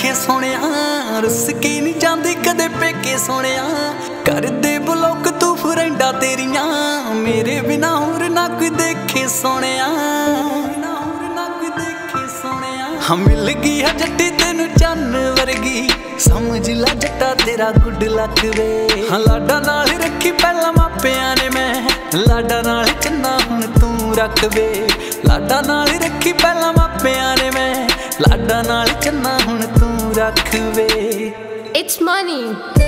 देखे सोहणिया रुस के नहीं जांदी कदे पेके सोहणिया कर दे ब्लॉक तू फ्रेंडा तेरियां मेरे बिना होर ना कोई देखे सोहणिया हाँ मिल गई है जट्टी तेनू चन्न वर्गी समझ ला जट्टा तेरा गुड लक वे हाँ लाडा नाल रखी पहला मापिया ने मैं लाडा नाल चन्ना हुण तू रख वे लाडा नाल रखी पहला मापिया ने मैं लाडा नाल चन्ना हुण तू रख वे It's money.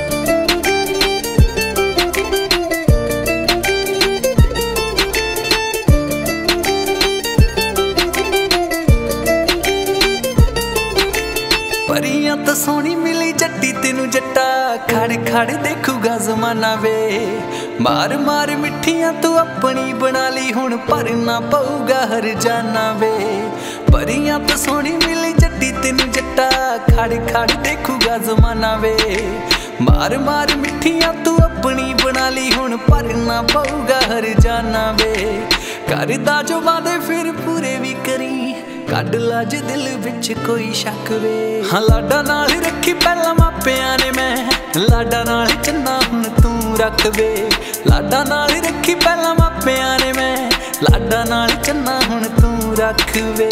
परियां तो सोहनी मिली जट्टी तेनू जट्टा खड़ खड़ देखूगा जमाना वे मार मार मिठियां तू अपनी बना ली हुण भरना पऊगा हर जाना वे परियां तो सोहनी मिली जट्टी तेनू जट्टा खड़ खड़ देखूगा जमाना वे मार मार मिठियां तू अपनी बना ली हुण भरना पऊगा हर जाना वे करदा जो वादे फिर पूरे भी करी कड लाज दिल विच कोई शक वे हाँ लाडा नाल रखी पहला मापिया ने मैं लाडा नाल चन्ना हुण तू रख वे लाडा नाल रखी पहला मापिया ने मैं लाडा नाल चन्ना हुण तू रख वे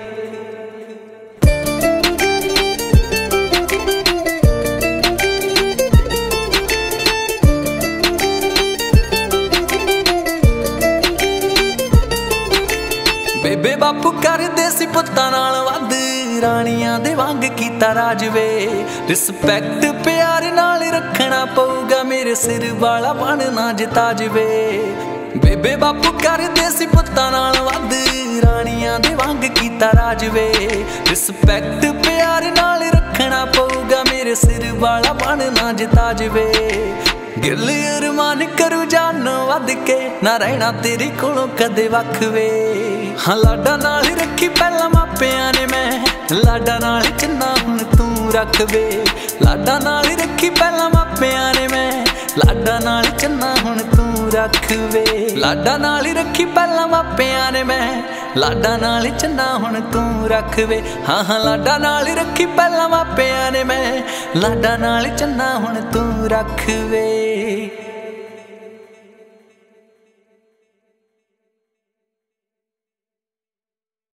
बेबे बापू करदे सी पुत्तां नाल वध राणियां दे वांग कीता राज वे रिस्पैक्ट प्यार नाल रखना पऊगा मेरे सिर वाला बनना जिताज वे बेबे बापू करदे सी पुत्तां नाल वध राणियां दे वांग कीता राज वे रिस्पैक्ट प्यार नाल रखना पऊगा मेरे सिर वाला बनना जिताज वे गिल अरमान करू जान वध के ना रहना तेरे कोलों कदे वख वे हाँ लाडा नाल रखी पहला मापिया ने मैं लाडा नाल चन्ना हुण तू रख वे लाडा नाल रखी पहला मापिया ने मैं लाडा नाल चन्ना हुण तू रख वे लाडा नाल रखी पहला मापिया ने मैं लाडा नाल चन्ना हुण तू रख वे हाँ हाँ लाडा नाल रखी पहला मापिया ने मैं लाडा नाल चन्ना हुण तू रख वे।